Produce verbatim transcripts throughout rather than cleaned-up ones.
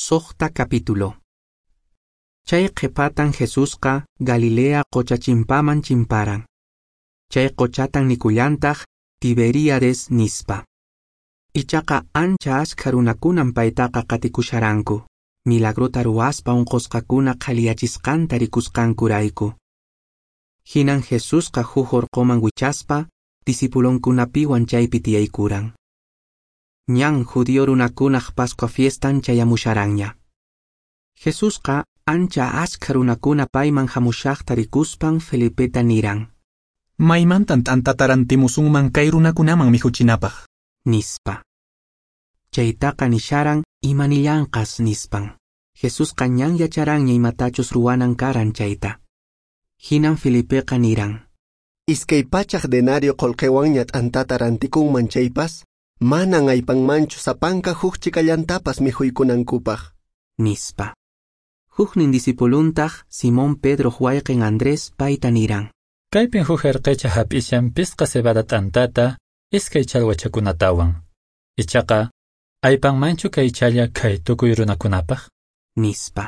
Sohta capítulo. Chay qhipatan Jesusqa Galilea qochachimpaman chimparan. Chay qochatan nikullantaq Tiberíades nispa. Ichaqa ancha achka runakunan paytaqa qatikusharanku. Milagrota ruwaspa unqusqakuna qhaliyachisqanta rikusqankurayku. Hinan Jesusqa huk urquman wichaspa disipulunkunapiwan chaypi tiyaykuran. Ñan judío runakunaq Pascua fiestan chayamusharanña. Jesusqa ancha achka runakuna payman hamushaqta rikuspan Felipeta niran. Maymantan t'antatarantimusunman kay runakunaman mihuchinapaq. Nispa. Chaytaqa nisharan imanillanqas nispan. Jesusqa ñan yacharanña imatachus ruwanan karan chayta. Hinan Felipeqa niran. Iskay pachaq denario qolqewanña t'antatarantikunman chaypas, manan aypanmanchu sapanka huk chikallantapas mihuykunankupaq. Nispa. Huknin disipuluntaq Simón Pedro huayqin Andrés payta niran. Kaypin huk herqecha hap'ishan pisqa cebada t'antata iskay challwachakunatawan. Ichaqa aypanmanchu kay challa kay tukuy runakunapaq? Nispa.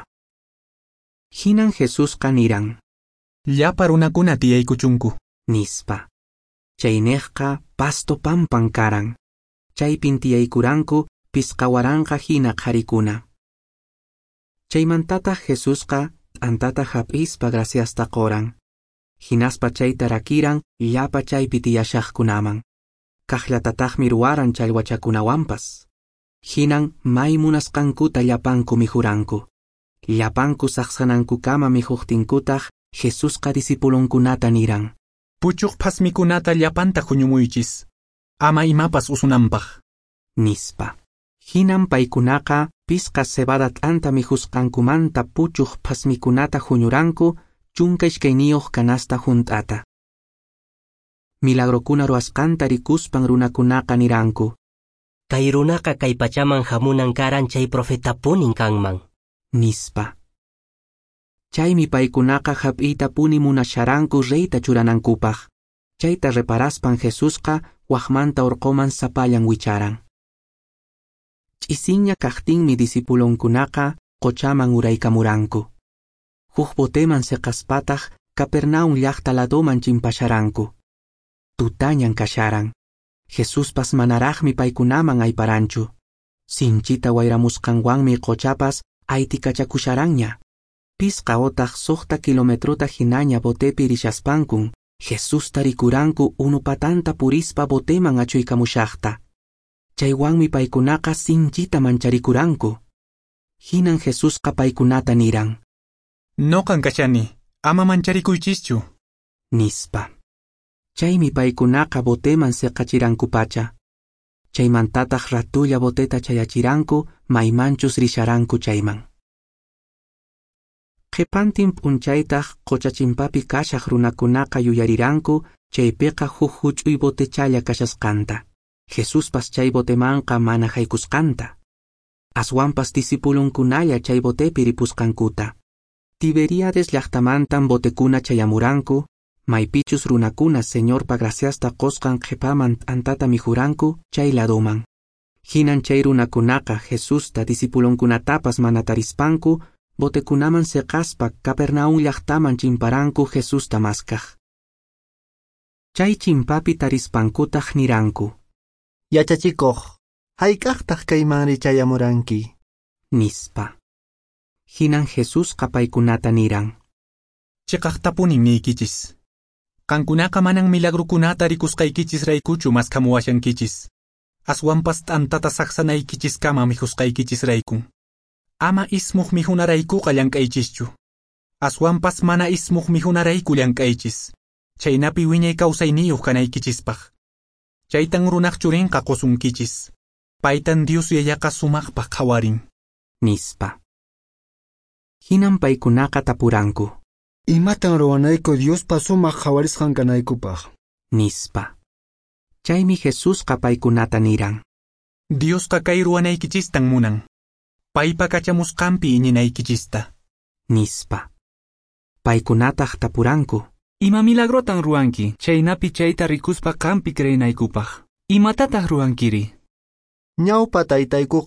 Hinan Jesusqa niran. Llapa runakuna tiyaykuchunku. Nispa. Chaynejqa pasto pampan karan. Chaypin tiyaykuranku pisqawaranqa hina qharikuna. Chaymantataq Jesusqa t'antata hap'ispa graciasta qoran. Hinaspa chayta rakiran llapa chaypi tiyashaqkunaman. Kaqllatataqmi ruwaran challwachakunawanpas. Hinan may munasqankuta llapanku mihuranku. Llapanku saqsanankukama mihuqtinkutaq Jesusqa disipulunkunata niran. Puchuq phasmikunata llapanta huñumuychis. Ama imapas usunanpaq. Nispa. Hinan paykunaqa pisqa cebada t'anta mihusqankumanta puchuq phasmikunata huñuranku chunka ishkayniyuq kanasta hunt'ata. Milagrokuna ruwasqanta rikuspan runakunaqa niranku. Kay runaqa kay pachaman hamunan karan chay profetapunin kanman. Nispa. Chaymi paykunaqa hap'iyta puni munasharanku reyta churanankupaq. Chayta reparaspan Jesusqa waqmanta urquman sapallan wicharan. Ch'isinña kaqtinmi disipulunkunaqa qochaman uraykamuranku. Huk boteman seqaspataq Capernaum llaqta ladoman chimpasharanku. Tutañan kasharan. Jesuspas manaraqmi paykunaman ayparanchu. Sinchita wayramusqanwanmi qochapas aytikachakusharanña. Pisqa otaq suqta kilometruta hinaña botepi rishaspankun. Jesusta rikuranku unu patanta purispa boteman achuykamushaqta. Chaywanmi paykunaqa sinchita mancharikuranku. Hinan Jesusqa paykunata niran. Noqan kashani, ama mancharikuychischu. Nispa. Chaymi paykunaqa boteman seqachirankupacha. Chaymantataq ratulla boteta chayachiranku maymanchus risharanku chayman. Qhipantin p'unchaytaq qochachimpapi kashaq runakunaqa yuyariranku chaypiqa huk huch'uy botechalla kashasqanta. Jesuspas chay botemanqa mana haykusqanta. Aswanpas disipulunkunalla chay botepi ripusqankuta. Tiberíades llaqtamantan botekuna chayamuranku, maypichus runakuna Señorpa graciasta qosqan qhipaman t'antata mihuranku chay ladoman. Hinan chay runakunaqa Jesusta disipulunkunatapas mana tarispanku, botekunaman seqaspa Capernaum llaqtaman chimparanku Jesusta maskaq. Chay chimpapi tarispankutaq niranku. Yachachikuq, hayk'aqtaq kaymanri chayamuranki. Nispa. Hinan Jesusqa paykunata niran. Chiqaqtapunin niykichis. Kankunaqa manan milagrukunata rikusqaykichis raykuchu maskamuwashankichis. Aswanpas t'antata saqsanaykichis kama mihusqaykichis raykun. Ama ismuq mihunaraykuqa llank'aychischu. Aswanpas mana ismuq mihunarayku llank'aychis. Chaynapi wiñay kawsayniyuq kanaykichispaq. Chaytan runaq churinqa qosunkichis. Paytan Dios yayaqa sumaqpaq qawarin. Nispa. Hinan paykunaqa tapuranku. Imatan ruwanayku Diospa sumaq qawarisqan kanaykupaq. Nispa. Chaymi Jesusqa paykunata niran. Diosqa kay ruwanaykichistan munan. Paypa kachamusqanpi iñinaykichista. Nispa. Paykunataq tapuranku. Ima milagrotan ruwanki, chaynapi chayta rikuspa qampi kreynaykupaq. Imatataq ruwankiri? Ñawpa taytaykuqa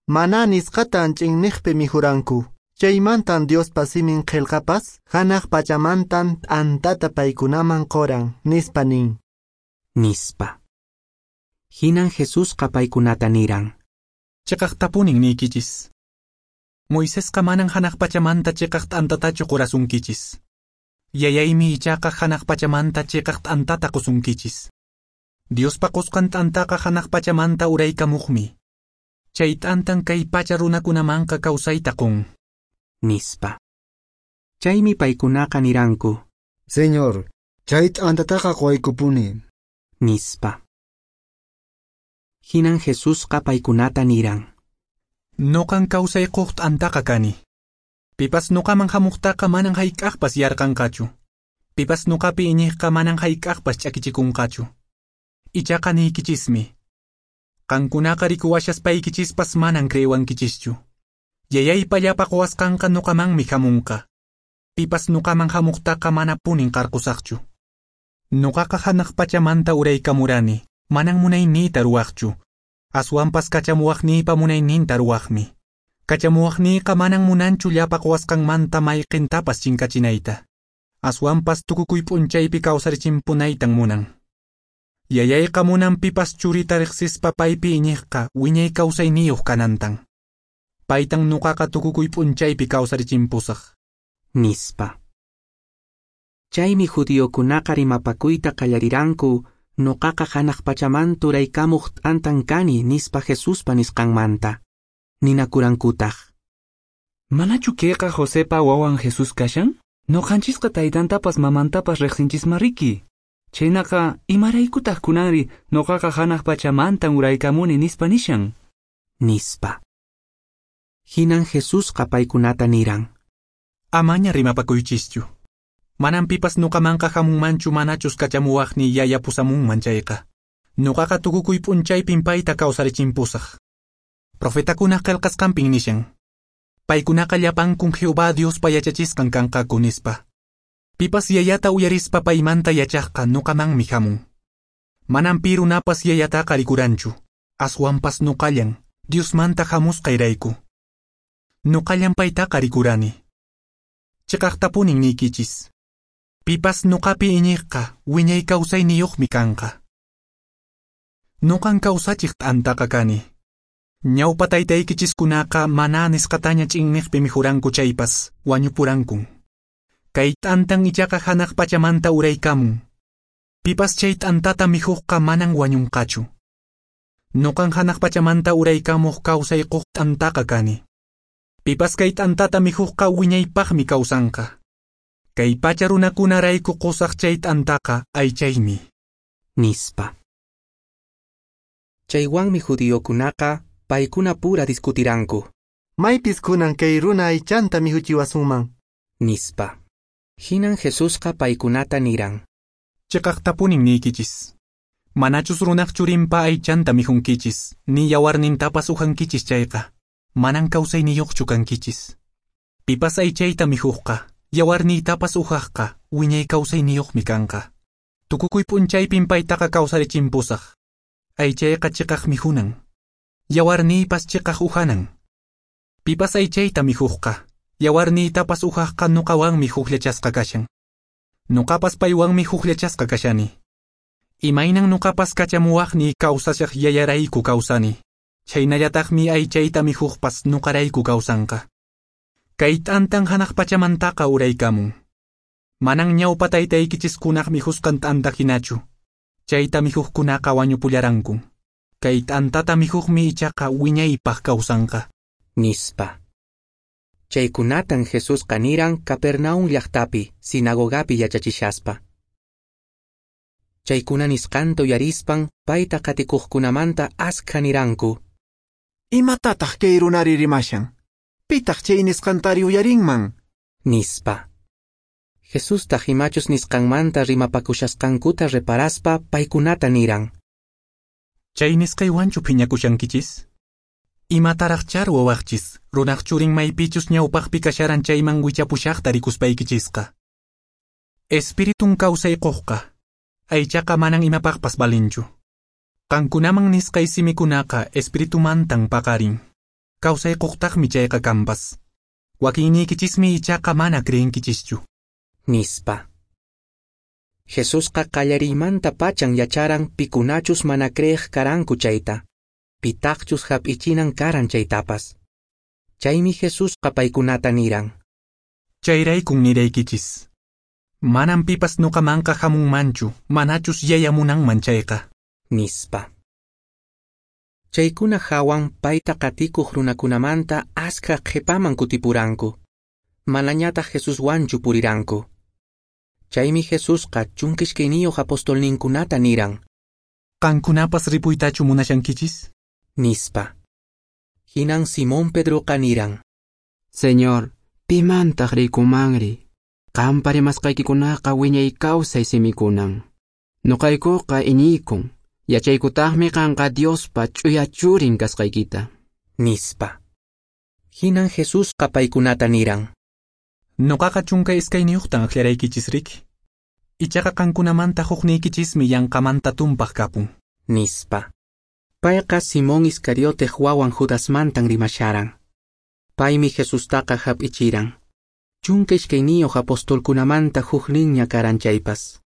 Mana nisqata anch'inniqpi mihuranku. Chaymantan Dios pasimin qillqapas, hanaq pachamantan t'antata paykunaman qoran, nispa nin. Nispa. Hinan Jesusqa paykunata niran. Chiqaqtapunin niykichis. Moisesqa manan hanaq pachamanta chiqaq t'antatachu qurasunkichis. Yayaymi ichaqa hanaq pachamanta chiqaq t'antata qusunkichis. Diospa qusqan t'antaqa hanaq pachamanta uraykamuqmi. Chay t'antan kay pacha runakunamanqa kawsayta qun. Nispa. Chaymi paykunaqa niranku. Señor, chay t'antataqa quwaykupunin. Nispa. Hinan Jesusqa paykunata niran. Noqan kawsayquq t'antaqa kani. Pipas nuqaman hamuqtaqa manan hayk'aqpas yarqanqachu. Pipas nuqapi iñiqqa manan hayk'aqpas ch'akichikunqachu. Ichaqa niykichismi. Qankunaqa rikuwashas paykichispas manan creewankichischu. Yayaypa llapa quwasqanqa nuqamanmi hamunqa. Pipas nuqaman hamuqtaqa mana punin qarqusaqchu. Nuqaqa hanaq pachamanta uraykamurani, manan munayniyta ruwaqchu. Aswanpas kachamuwaqniypa munayninta ruwaqmi. Kachamuwaqniyqa manan munanchu llapa quwasqanmanta mayqintapas chinkachinayta. Aswanpas tukukuy p'unchaypi kawsarichimpunaytan munan. Yayayqa munan pipas churita riqsispa paypi iñiqqa wiñay kawsayniyuq kanantan. Paytan nuqaqa tukukuy p'unchaypi kawsarichimpusaq. Nispa. Chaymi judiokunaqa rimapakuyta qallariranku, nuqaqa hanaq pachamanta uraykamuq t'antan kani nispa Jesuspa nisqanmanta. Ninakurankutaq. Manachu kayqa Josepa wawan Jesus kashan? Noqanchisqa taytantapas mamantapas riqsinchisma riki. Chaynaqa imaraykutaq kunanri noqaqa hanaq pachamantan uraykamuni nispa nishan. Nispa. Hinan Jesusqa paykunata niran. Amaña rimapakuychischu. Manan pipas nuqamanqa hamunmanchu manachus kachamuwaqni yaya pusamunman chayqa. Nuqaqa tukukuy p'unchaypin payta kawsarichimpusaq. Profetakuna qillqasqanpin nishan. Paykunaqa llapankun Jehová Diospa yachachisqan kanqaku nispa. Pipas yayata uyarispa paymanta yachaqqa nuqamanmi hamun. Manan pi runapas yayataqa rikuranchu. Aswanpas nuqallan, Diosmanta hamusqayrayku. Nuqallan paytaqa rikurani. Chiqaqtapunin niykichis. Pipas nuqapi iñiqqa wiñay kawsayniyuqmi kanqa. Nuqan kawsachiq t'antaqa kani. Ñawpa taytaykichiskunaqa mana nisqataña ch'inniqpi mihuranku chaypas, wañupurankun. Kay t'antan ichaqa hanaq pachamanta uraykamun. Pipas chay t'antata mihuqqa manan wañunqachu. Nuqan hanaq pachamanta uraykamuq kawsayquq t'antaqa kani. Pipas kay t'antata mihuqqa wiñaypaqmi kawsanqa. Kay pacha runakunarayku qusaq chay t'antaqa aychaymi. Nispa. Chaywanmi judiokunaqa paykuna pura discutiranku. Maypis kunan kay runa aychanta mihuchiwasunman. Nispa. Hinan Jesusqa paykunata niran. Chiqaqtapunin niykichis. Manachus runaq churinpa aychanta mihunkichis, ni yawarnintapas uhankichis chayqa. Manan kawsayniyuqchu kankichis. Pipas aychayta mihuqqa, yawarniytapas uhaqqa, wiñay kawsayniyuqmi kanqa. Tukukuy p'unchaypin paytaqa kawsarichimpusaq. Aychayqa chiqaq mihunan. Yawarniypas chiqaq uhanan. Pipas aychayta mihuqqa, yawarniytapas uhaqqa nuqawanmi hukllachasqa kashan. Nuqapas paywanmi hukllachasqa kashani. Imaynan nuqapas kachamuwaqni kawsashaq yayarayku kawsani. Chaynallataqmi aychayta mihuqpas nuqarayku kawsanqa. Kay t'antan hanaq pachamantaqa uraykamun. Manan ñawpa taytaykichiskunaq mihusqan t'anta hinachu. Chayta mihuqkunaqa wañupullaranku. Kay t'antata mihuqmi ichaqa wiñaypaq kawsanqa. Nispa. Chaykunatan Jesusqa niran Capernaum llaqtapi, sinagogapi yachachishaspa. Chaykuna nisqanta uyarispan payta qatikuqkunamanta askha niranku. Imatataq kay runari rimashan? Pitaq chay nisqantari uyarinman? Nispa. Jesusta himachus nisqanmanta rimapakushasqankuta reparaspa paykunata niran. Chay nisqaywanchu phiñakushankichis? Imataraq charwa waqchis, runaq churin maypichus ñawpaqpi kasharan chayman wichapushaqta rikuspaykichisqa. Espiritun kawsayquqqa. Aychaqa manan imapaqpas balinchu. Qankunaman nisqay simikunaqa espiritumantan paqarin. Kawsaykuqtaqmi chayqa kanpas. Wakinnikichismi ichaqa mana creenkichischu. Nispa. Jesusqa qallariymanta pachan yacharan pikunachus mana creeq karanku chayta. Pitaqchus hap'ichinan karan chaytapas. Chaymi Jesusqa paykunata niran. Chayraykun niraykichis. Manan pipas nuqamanqa hamunmanchu, manachus yayamunanman chayqa. Nispa. Chaykuna hawan payta qatikuq runakunamanta askha qhipaman kutipuranku. Manañataq Jesuswanchu puriranku. Chaymi Jesusqa chunkishkayniyuq apostolninkunata niran. Qankunapas ripuytachu munashankichis? Nispa. Hinan Simón Pedroqa niran. Señor, pimantaq rikumanri. Qampa rimasqaykikunaqa wiñay kawsay simikunan. Nuqaykuqa iñiykun. Yachaykutaqmi qanqa Diospa ch'uya churin kasqaykita. Nispa. Hinan Jesusqa paykunata niran. Nuqaqa chunka iskayniyuqtan aklaraykichis Ichaqa qankunamanta huqniykichismi yanqamanta tumpaq kapun. Nispa. Payqa Simón Iscariote wawan Judasmantan rimasharan. Paymi Jesustaqa hap'ichiran. Chunka iskayniyuq apostolkunamanta huqninña karan chaypas.